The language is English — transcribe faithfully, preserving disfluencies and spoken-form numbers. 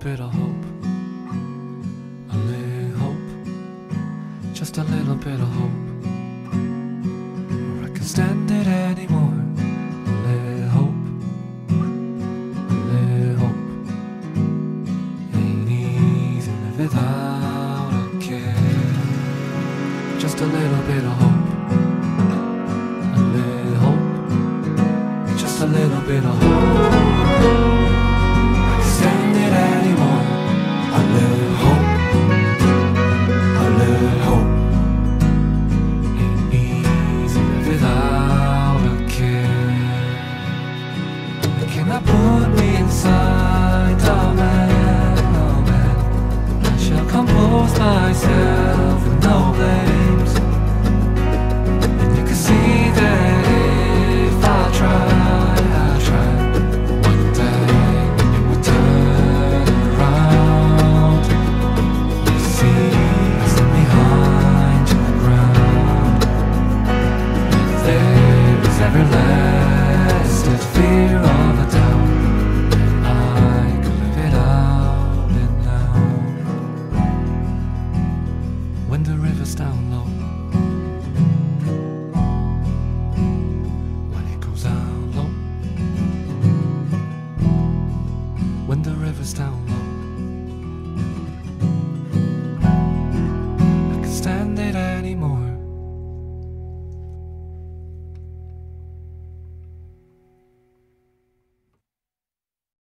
bit of hope, a little hope, just a little bit of hope, or I can stand it anymore. A little hope, a little hope, ain't easy to live without a care. Just a little bit of hope, a little hope, just a little bit of hope. Put me inside a man, oh man, I shall compose myself with no blames. And you can see that if I try, I try, one day when you will turn around, you see I stand behind your ground. If there is ever lasted fear of a doubt,